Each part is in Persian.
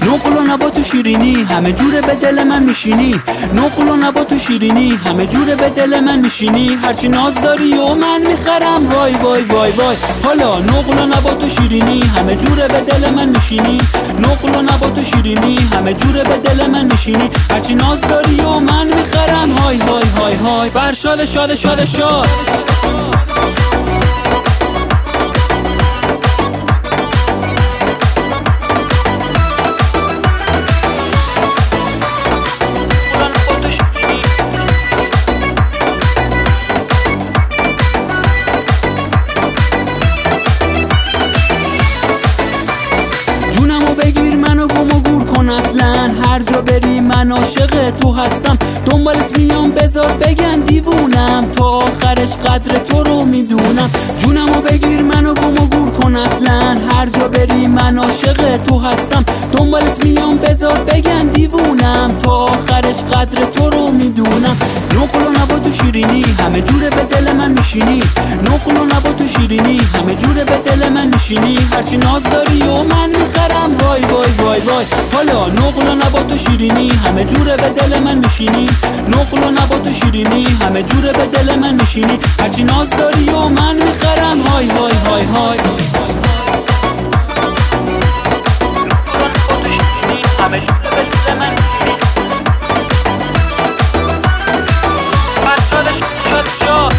نقل و نبات و شیرینی همه جوره به دل من میشینی. نقل و نبات و شیرینی همه جوره به دل من میشینی. هرچی ناز داری و من میخرم وای وای وای وای. حالا نقل و نبات و شیرینی همه جوره به دل من میشینی. نقل و نبات و شیرینی همه جوره به دل من میشینی. هرچی ناز داری و من میخرم های های های های. فرشاد شاد شاد شاد. بگیر منو گم و گور کن اصلا. هر جا بری من عاشق تو هستم. دنبالت میام بذار بگن دیوونم. تا آخرش قدر تو رو میدونم. جونمو بگیر منو گم و گور کن اصلا. هر جا بری من عاشق تو هستم. دنبالت میام بذار بگن دیوونم. تا آخرش قدر تو رو میدونم. نقل و نبات و شیرینی همه جوره به دل من میشینی. نقل و نبات و شیرینی همه جوره به دل من میشینی. هرچی ناز داری و من میخرم وای وای وای وای. حالا نقل و نبات و شیرینی همه جوره به دل من میشینی. نقل و نبات و شیرینی همه جوره به دل من میشینی. هرچی ناز داری و من میخرم های های های های. همه جوره به دل من میشینی. فرشاد شاد شاد.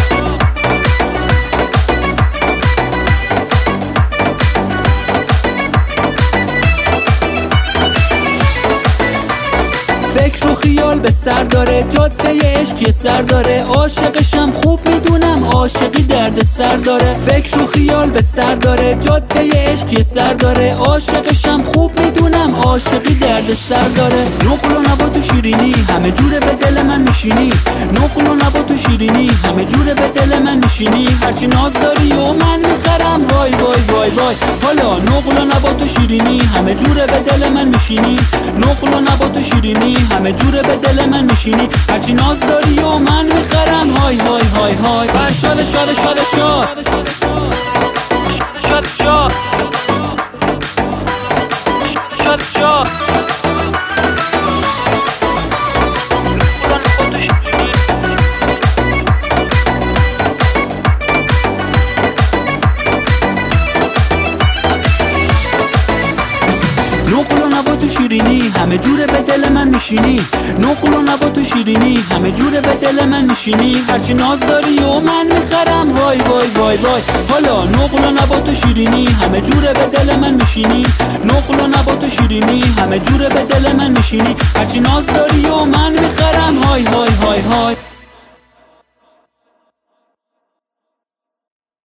فکر و خیال به سر داره. جاده عشق یه سر داره. عاشقشم خوب میدونم عاشقی درد سر داره. فکر و خیال به سر داره. جاده عشق یه سر داره. عاشقشم خوب میدونم عاشقی درد سر داره. نقل و نبات و شیرینی همه جوره به دل من میشینی. نقل و نبات و شیرینی همه جوره به دل من میشینی. هرچی ناز داری و من میخرم وای وای وای وای. حالا نقل و نبات و شیرینی همه جوره به دل من میشینی. نقل و نبات و شیرینی همه جوره به دل من میشینی. هرچی ناز داری و من میخرم های های های های. فرشاد شاد شاد شاد. شاد شاد شاد شاد. نقل و نبات و شیرینی همه جوره به دل من میشینی. نقل و نبات و شیرینی همه جوره به دل من میشینی. هرچی ناز داری و من میخرم وای وای وای وای. حالا نقل و نبات و شیرینی همه جوره به دل من میشینی. نقل و نبات و شیرینی همه جوره به دل من میشینی. هرچی ناز داری و من میخرم های های های های.